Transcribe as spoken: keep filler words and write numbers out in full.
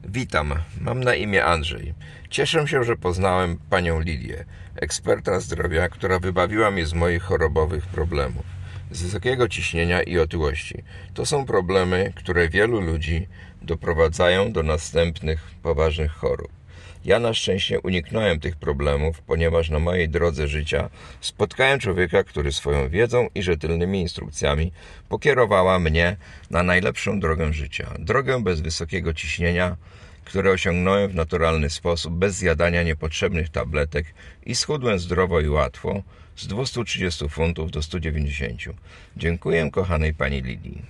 Witam, mam na imię Andrzej. Cieszę się, że poznałem panią Lidię, eksperta zdrowia, która wybawiła mnie z moich chorobowych problemów, z wysokiego ciśnienia i otyłości. To są problemy, które wielu ludzi doprowadzają do następnych poważnych chorób. Ja na szczęście uniknąłem tych problemów, ponieważ na mojej drodze życia spotkałem człowieka, który swoją wiedzą i rzetelnymi instrukcjami pokierowała mnie na najlepszą drogę życia. Drogę bez wysokiego ciśnienia, które osiągnąłem w naturalny sposób, bez zjadania niepotrzebnych tabletek i schudłem zdrowo i łatwo z dwustu trzydziestu funtów do stu dziewięćdziesięciu. Dziękuję kochanej pani Lidii.